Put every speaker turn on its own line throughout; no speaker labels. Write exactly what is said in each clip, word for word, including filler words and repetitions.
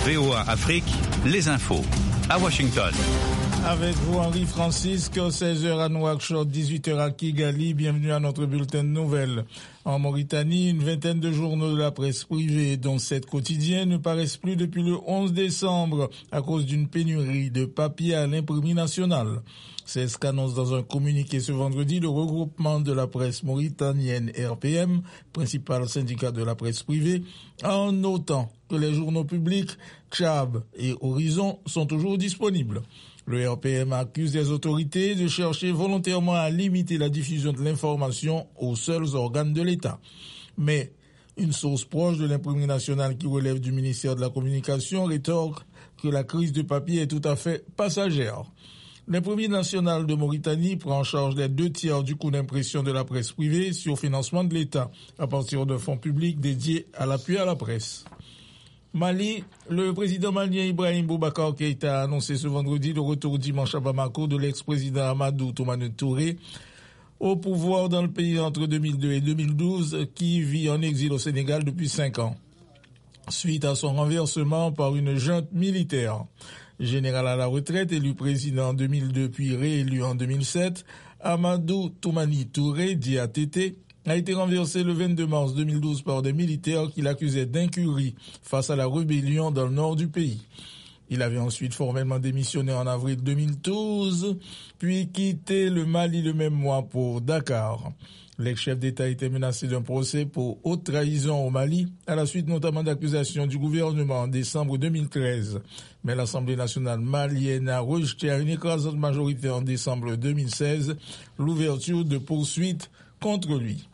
V O A Afrique, les infos. À Washington.
Avec vous, Henri Francisque, seize heures à Nouakchott, dix-huit heures à Kigali. Bienvenue à notre bulletin de nouvelles. En Mauritanie, une vingtaine de journaux de la presse privée, dont sept quotidiens, ne paraissent plus depuis le onze décembre à cause d'une pénurie de papier à l'imprimerie nationale. C'est ce qu'annonce dans un communiqué ce vendredi le regroupement de la presse mauritanienne R P M, principal syndicat de la presse privée, en notant que les journaux publics Tchab et Horizon sont toujours disponibles. Le R P M accuse les autorités de chercher volontairement à limiter la diffusion de l'information aux seuls organes de l'État. Mais une source proche de l'imprimerie nationale qui relève du ministère de la Communication rétorque que la crise de papier est tout à fait passagère. L'imprimerie nationale de Mauritanie prend en charge les deux tiers du coût d'impression de la presse privée sur financement de l'État à partir de fonds publics dédiés à l'appui à la presse. Mali, le président malien Ibrahim Boubacar Keïta a annoncé ce vendredi le retour dimanche à Bamako de l'ex-président Amadou Toumani Touré au pouvoir dans le pays entre deux mille deux et deux mille douze, qui vit en exil au Sénégal depuis cinq ans, suite à son renversement par une junte militaire. Général à la retraite, élu président en deux mille deux puis réélu en deux mille sept, Amadou Toumani Touré, dit A T T, a été renversé le vingt-deux mars deux mille douze par des militaires qui l'accusaient d'incurie face à la rébellion dans le nord du pays. Il avait ensuite formellement démissionné en avril deux mille douze, puis quitté le Mali le même mois pour Dakar. L'ex-chef d'État était menacé d'un procès pour haute trahison au Mali, à la suite notamment d'accusations du gouvernement en décembre deux mille treize. Mais l'Assemblée nationale malienne a rejeté à une écrasante majorité en décembre deux mille seize l'ouverture de poursuites contre lui.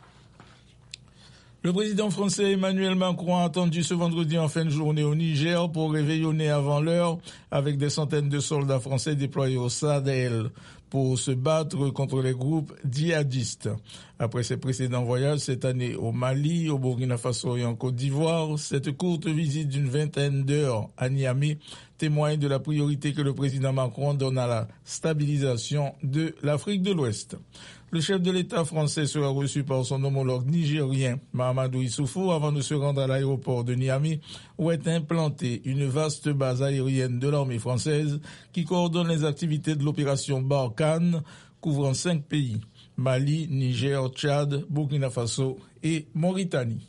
Le président français Emmanuel Macron a attendu ce vendredi en fin de journée au Niger pour réveillonner avant l'heure avec des centaines de soldats français déployés au Sahel pour se battre contre les groupes djihadistes. Après ses précédents voyages cette année au Mali, au Burkina Faso et en Côte d'Ivoire, cette courte visite d'une vingtaine d'heures à Niamey témoigne de la priorité que le président Macron donne à la stabilisation de l'Afrique de l'Ouest. Le chef de l'État français sera reçu par son homologue nigérien, Mahamadou Issoufou, avant de se rendre à l'aéroport de Niamey, où est implantée une vaste base aérienne de l'armée française qui coordonne les activités de l'opération Barkhane, couvrant cinq pays, Mali, Niger, Tchad, Burkina Faso et Mauritanie.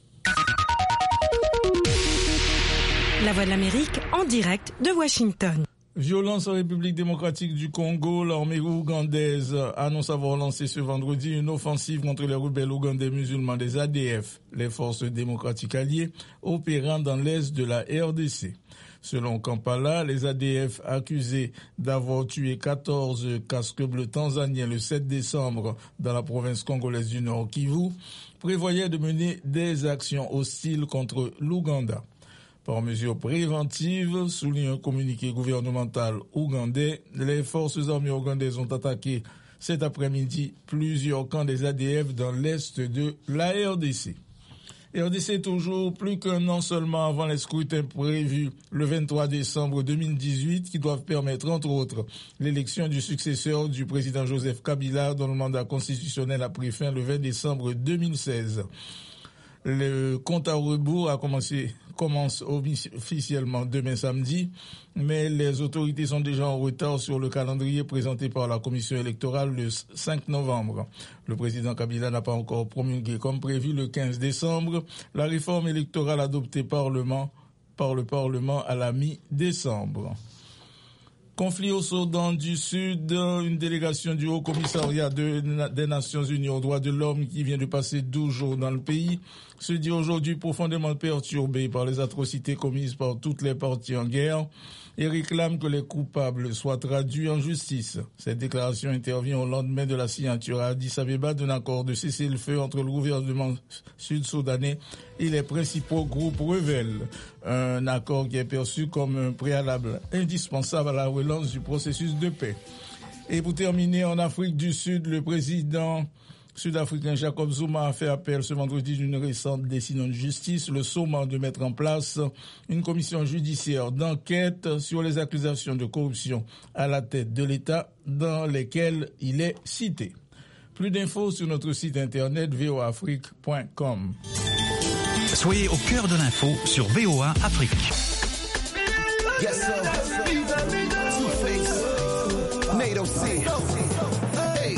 La Voix de l'Amérique en direct de Washington.
Violence en République démocratique du Congo, l'armée ougandaise annonce avoir lancé ce vendredi une offensive contre les rebelles ougandais musulmans des A D F, les forces démocratiques alliées opérant dans l'est de la R D C. Selon Kampala, les A D F accusés d'avoir tué quatorze casques bleus tanzaniens le sept décembre dans la province congolaise du Nord Kivu prévoyaient de mener des actions hostiles contre l'Ouganda. Par mesure préventive, souligne un communiqué gouvernemental ougandais, les forces armées ougandaises ont attaqué cet après-midi plusieurs camps des A D F dans l'est de la R D C. R D C toujours plus qu'un an seulement avant les scrutins prévus le vingt-trois décembre deux mille dix-huit qui doivent permettre entre autres l'élection du successeur du président Joseph Kabila dont le mandat constitutionnel a pris fin le vingt décembre deux mille seize. Le compte à rebours a commencé, commence officiellement demain samedi, mais les autorités sont déjà en retard sur le calendrier présenté par la commission électorale le cinq novembre. Le président Kabila n'a pas encore promulgué comme prévu le quinze décembre la réforme électorale adoptée Parlement, par le Parlement à la mi-décembre. Conflit au Soudan du Sud, une délégation du Haut Commissariat de, des Nations Unies aux droits de l'homme qui vient de passer douze jours dans le pays se dit aujourd'hui profondément perturbé par les atrocités commises par toutes les parties en guerre et réclame que les coupables soient traduits en justice. Cette déclaration intervient au lendemain de la signature à Addis Abeba d'un accord de cessez-le-feu entre le gouvernement sud-soudanais et les principaux groupes rebelles. Un accord qui est perçu comme un préalable indispensable à la relance du processus de paix. Et pour terminer, en Afrique du Sud, le président sud-africain Jacob Zuma a fait appel ce vendredi d'une récente décision de justice, le sommant de mettre en place une commission judiciaire d'enquête sur les accusations de corruption à la tête de l'État dans lesquelles il est cité. Plus d'infos sur notre site internet v o a afrique point com.
Soyez au cœur de l'info sur V O A Afrique.
Yes, sir. Two-Face. NATO C. Hey.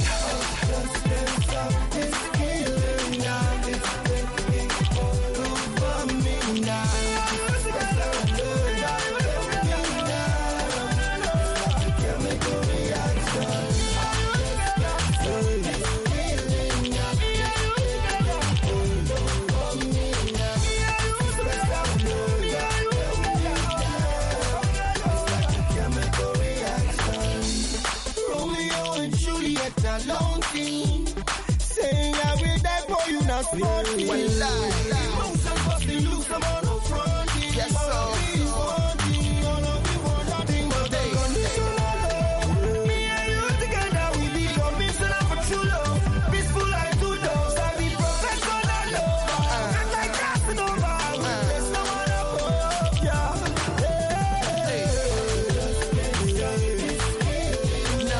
Saying I will die for you, not smarting.
Well, lie.
Emotions must be loose, I'm on no fronting.
Yes, sir.
All of you wanting, all of you want nothing but the conditional love. Me and you together, we be conditional for true love. Peaceful like two dogs, I be professional love. Not like Casanova, there's no one above, yeah. Hey.
No.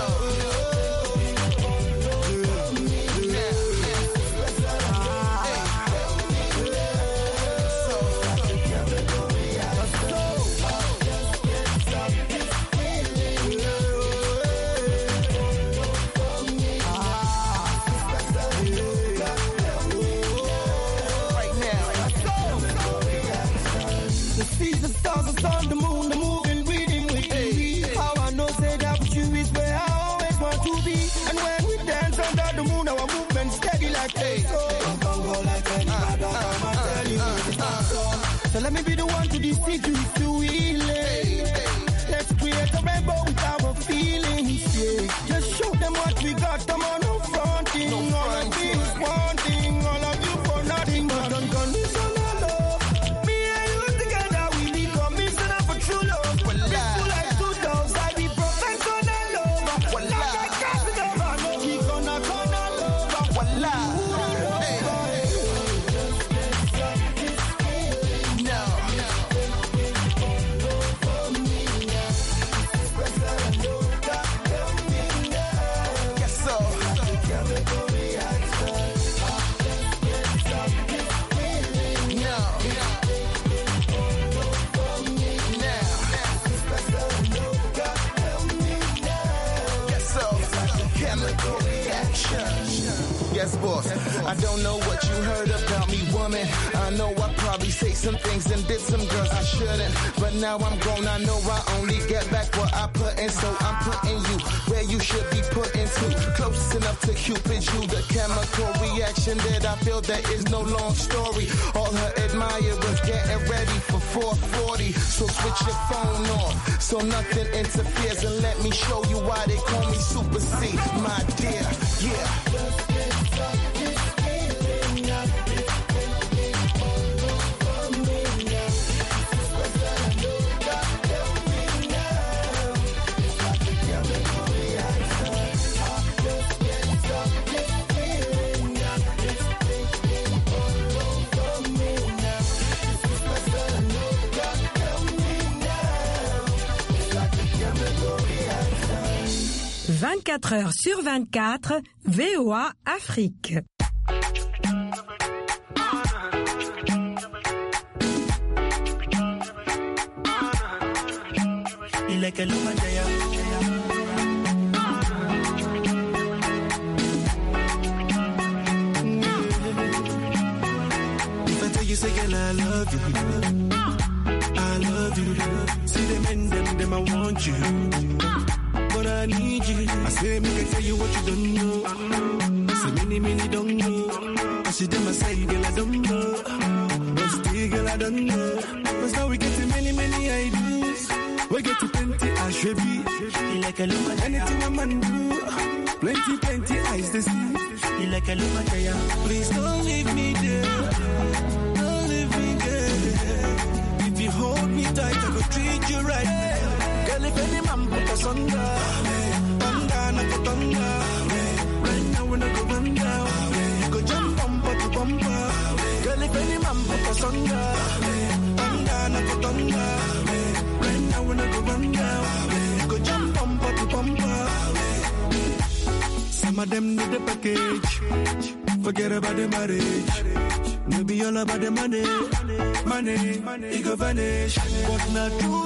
The seas, the stars, the sun, the moon, the moving, reading with me. How I know say that with you is where I always want to be. And when we dance under the moon, our movement steady like a song. Go like any other, I'ma tell you it's not so. So let me be the one to deceive you if you will. Let's create a rainbow with our feelings, yeah. Just show them what we got, come on, no fronting. All of me is wanting, all of you for nothing but unconditional love. Me and you together, we be commissioner for true love. Peaceful like two dogs, I be professional love. Like I can't never no kick on a corner love.
Voila. Hey. No. Yes, sir. No. Yes, sir. Chemical reaction. Yes, boss. I don't know what you heard about me, woman. I know I probably say some things and did some girls I shouldn't. But now I'm grown, I know I only get back what I put in. So I'm putting you where you should be put into. Close enough to Cupid, you the chemical reaction that I feel there is no long story. All her admirers getting ready for four forty. So switch your phone off so nothing interferes. And let me show you why they call me Super C, my dear. Yeah.
vingt-quatre heures sur vingt-quatre, V O A Afrique.
Like a lumajaya. If I tell you, say, girl, I love you, I love you. See them and them, them, I want you, but I need you. I say, me can tell you what you don't know. Say, many, many don't know. I see them, I say, girl, I don't know. But still, girl, I don't know. Cause now we get to many, many ideas. We get to plenty, I should be like a luma. Anything a man do, plenty, plenty eyes to see. Like a luma. Please don't leave me there, don't leave me there. If you hold me tight, I go treat you right. Girl, if any man put us under, under, not put under. Right now we're not going down. You go jump bumper to bumper. Girl, if any man put us under, under, not put under. Now when I go run down, go jump bumper to bumper. Some of them need the package. Forget about the marriage. Maybe all about the money. Money, it go vanish. But not true.